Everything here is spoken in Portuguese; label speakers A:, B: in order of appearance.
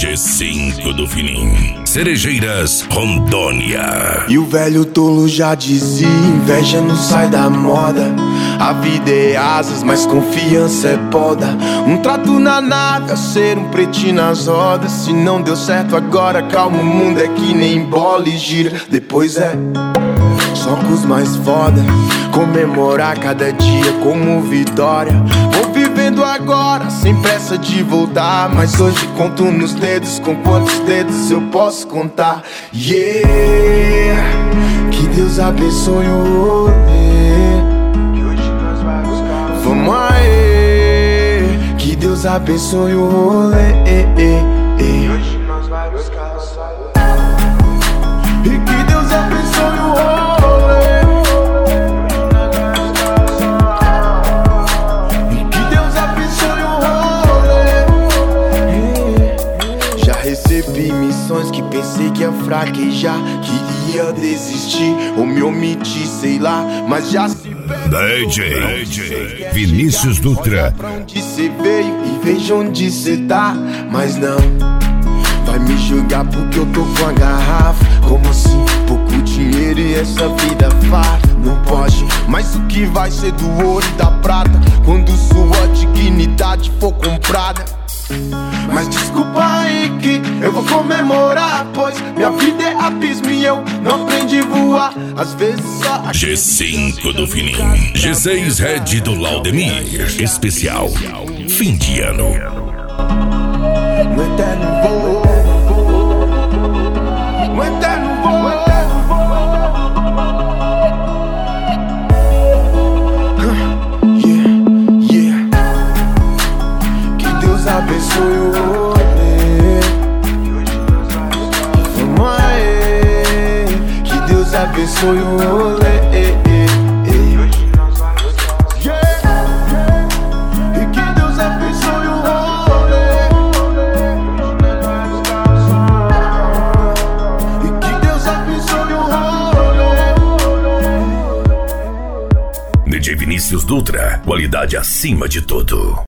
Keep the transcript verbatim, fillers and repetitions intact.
A: G cinco do Finim, Cerejeiras, Rondônia.
B: E o velho tolo já dizia: inveja não sai da moda. A vida é asas, mas confiança é poda. Um trato na nave, a ser um pretinho nas rodas. Se não deu certo agora, calma, o mundo é que nem bola e gira. Depois é só com os mais foda. Comemorar cada dia como vitória. Vou vivendo agora, sem pressa de voltar. Mas hoje conto nos dedos, com quantos dedos eu posso contar. Yeah, que Deus abençoe o rolê. Vamos aí, que Deus abençoe o rolê. E hoje nós vai buscar o sol. E que Deus abençoe o rolê. E que Deus abençoe o rolê. Já recebi missões que pensei que ia fraquejar, queria desistir ou me omitir, sei lá, mas já se
A: D J, D J Vinícius Dutra.
B: Pra onde cê veio e veja onde cê tá. Mas não vai me julgar porque eu tô com a garrafa. Como assim? Pouco dinheiro e essa vida farta. Não pode, mas o que vai ser do ouro e da prata quando sua dignidade for comprada? Mas desculpa aí que eu vou comemorar, pois minha vida é abismo e eu não aprendi a voar. Às vezes só
A: G cinco do Finim, G seis Red do Laudemir. Especial fim de ano.
B: No eterno voo, no eterno voo. Yeah, yeah. Que Deus abençoe o rolê. Vamos aí, que Deus abençoe o rolê.
A: D J Vinícius Dutra, qualidade acima de tudo.